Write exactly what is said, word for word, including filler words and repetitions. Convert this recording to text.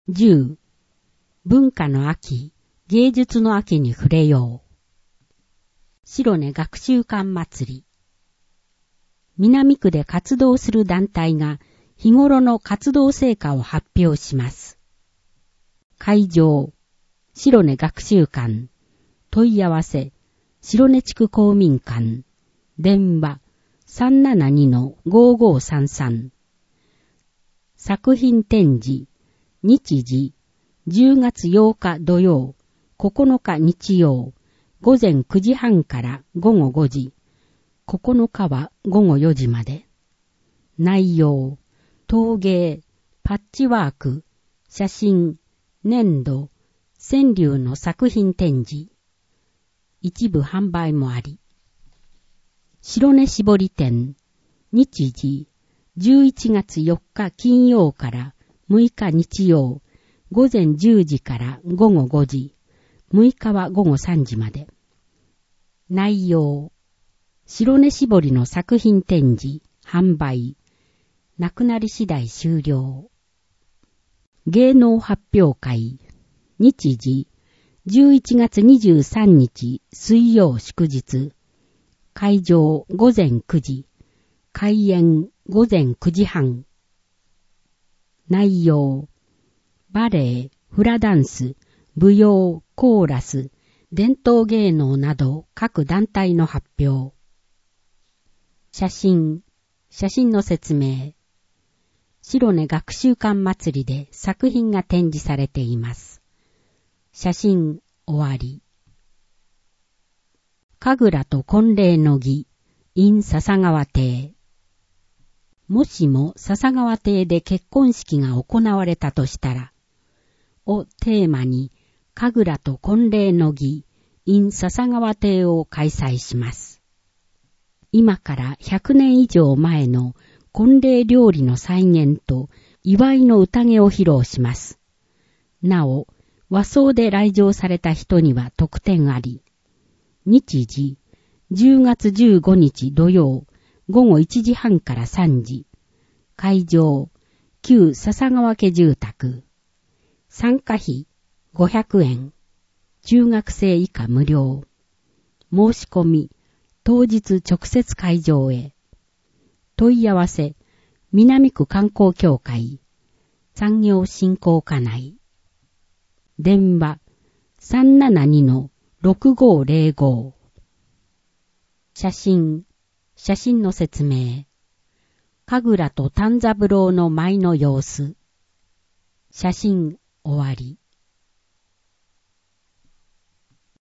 じゅう. 文化の秋、芸術の秋に触れよう。白根学習館祭り。南区で活動する団体が日頃の活動成果を発表します。会場、白根学習館。問い合わせ、白根地区公民館。電話、さんななにのごーごーさんさん。作品展示、日時、じゅうがつようか土曜、ここのか日曜、午前くじはんからごごごじ、ここのかはごごよじまで。内容、陶芸、パッチワーク、写真、粘土、川柳の作品展示。一部販売もあり。白根絞り店、日時、じゅういちがつよっか金曜からむいか日曜、午前じゅうじからごごごじ、むいかはごごさんじまで。内容、白根絞りの作品展示、販売、なくなり次第終了。芸能発表会、日時、じゅういちがつにじゅうさんにち水曜祝日、会場午前くじ、開演午前くじはん。内容、バレエ、フラダンス、舞踊、コーラス、伝統芸能など各団体の発表。写真、写真の説明。白根学習館祭りで作品が展示されています。写真終わり。神楽と婚礼の儀、in 笹川邸。もしも笹川邸で結婚式が行われたとしたら、をテーマに、神楽と婚礼の儀、in 笹川邸を開催します。今からひゃくねん以上前の婚礼料理の再現と祝いの宴を披露します。なお、和装で来場された人には特典あり。日時、じゅうがつじゅうごにち土曜、ごごいちじはんからさんじ。会場、旧笹川家住宅。参加費、ごひゃくえん。中学生以下無料。申し込み、当日直接会場へ。問い合わせ、南区観光協会。産業振興課内。電話、さんななにのろくごーぜろご。写真、写真の説明。神楽と丹三郎の舞の様子。写真終わり。